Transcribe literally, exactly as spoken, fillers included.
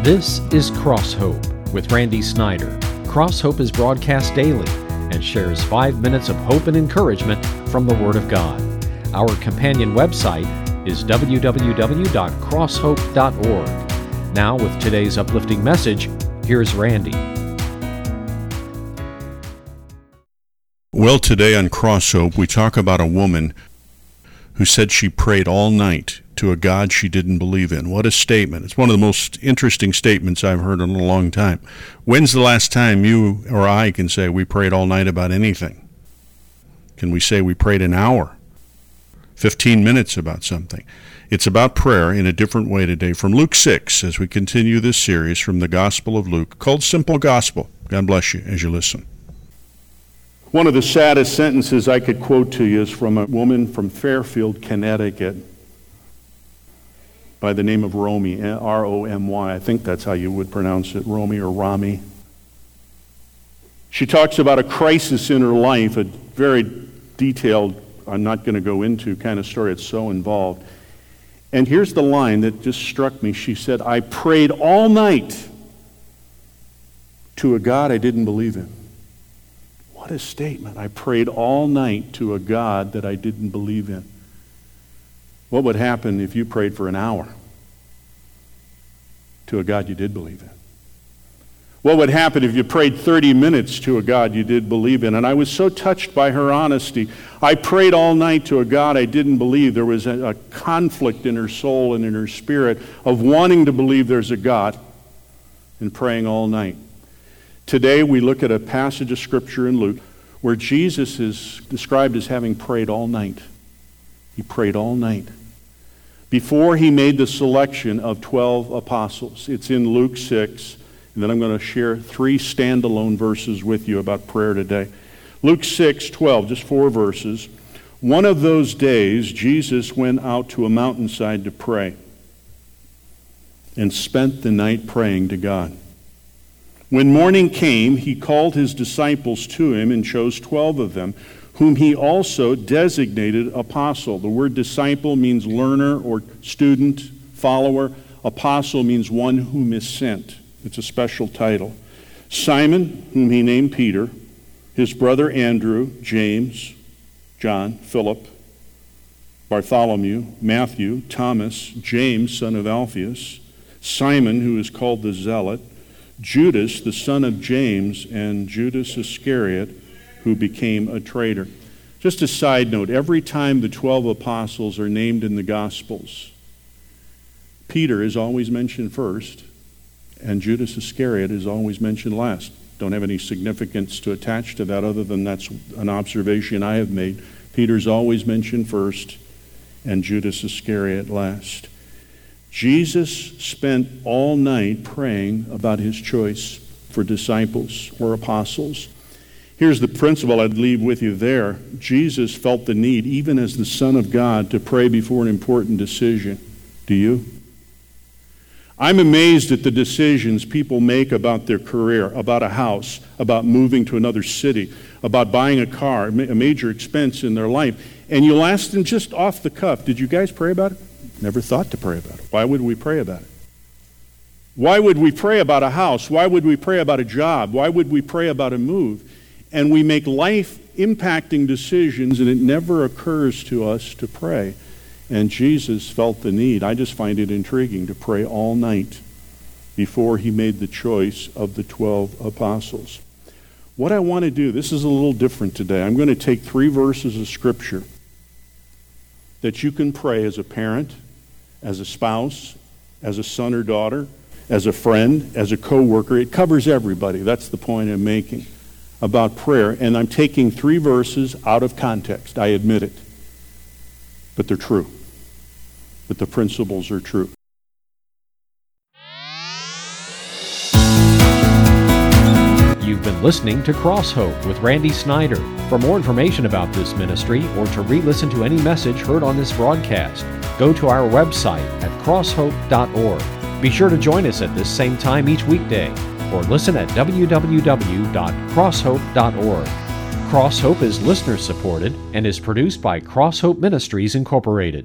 This is Cross Hope with Randy Snyder. Cross Hope is broadcast daily and shares five minutes of hope and encouragement from the Word of God. Our companion website is w w w dot cross hope dot org. Now, with today's uplifting message, here's Randy. Well, today on Cross Hope, we talk about a woman who said she prayed all night to a God she didn't believe in. What a statement. It's one of the most interesting statements I've heard in a long time. When's the last time you or I can say we prayed all night about anything? Can we say we prayed an hour, fifteen minutes about something? It's about prayer in a different way today from Luke six as we continue this series from the Gospel of Luke called Simple Gospel. God bless you as you listen. One of the saddest sentences I could quote to you is from a woman from Fairfield, Connecticut, by the name of Romy, R O M Y. I think that's how you would pronounce it, Romy or Rami. She talks about a crisis in her life, a very detailed, I'm not going to go into kind of story. It's so involved. And here's the line that just struck me. She said, I prayed all night to a God I didn't believe in. What a statement. I prayed all night to a God that I didn't believe in. What would happen if you prayed for an hour to a God you did believe in? What would happen if you prayed thirty minutes to a God you did believe in? And I was so touched by her honesty. I prayed all night to a God I didn't believe. There was a, a conflict in her soul and in her spirit of wanting to believe there's a God and praying all night. Today we look at a passage of Scripture in Luke where Jesus is described as having prayed all night. He prayed all night before he made the selection of twelve apostles. It's in Luke six, and then I'm going to share three standalone verses with you about prayer today. Luke six twelve, just four verses. One of those days, Jesus went out to a mountainside to pray and spent the night praying to God. When morning came, he called his disciples to him and chose twelve of them, whom he also designated apostle. The word disciple means learner or student, follower. Apostle means one whom is sent. It's a special title. Simon, whom he named Peter, his brother Andrew, James, John, Philip, Bartholomew, Matthew, Thomas, James, son of Alphaeus, Simon, who is called the Zealot, Judas, the son of James, and Judas Iscariot, who became a traitor. Just a side note, every time the twelve apostles are named in the Gospels, Peter is always mentioned first, and Judas Iscariot is always mentioned last. Don't have any significance to attach to that other than that's an observation I have made. Peter's always mentioned first, and Judas Iscariot last. Jesus spent all night praying about his choice for disciples or apostles. Here's the principle I'd leave with you there. Jesus felt the need, even as the Son of God, to pray before an important decision. Do you? I'm amazed at the decisions people make about their career, about a house, about moving to another city, about buying a car, a major expense in their life. And you'll ask them just off the cuff, did you guys pray about it? Never thought to pray about it. Why would we pray about it? Why would we pray about a house? Why would we pray about a job? Why would we pray about a move? And we make life-impacting decisions, and it never occurs to us to pray. And Jesus felt the need. I just find it intriguing to pray all night before he made the choice of the twelve apostles. What I want to do, this is a little different today. I'm going to take three verses of Scripture that you can pray as a parent, as a spouse, as a son or daughter, as a friend, as a co-worker. It covers everybody. That's the point I'm making about prayer. And I'm taking three verses out of context. I admit it. But they're true. But the principles are true. You've been listening to Cross Hope with Randy Snyder. For more information about this ministry or to re-listen to any message heard on this broadcast, go to our website at cross hope dot org. Be sure to join us at this same time each weekday or listen at w w w dot cross hope dot org. Cross Hope is listener supported and is produced by Cross Hope Ministries Incorporated.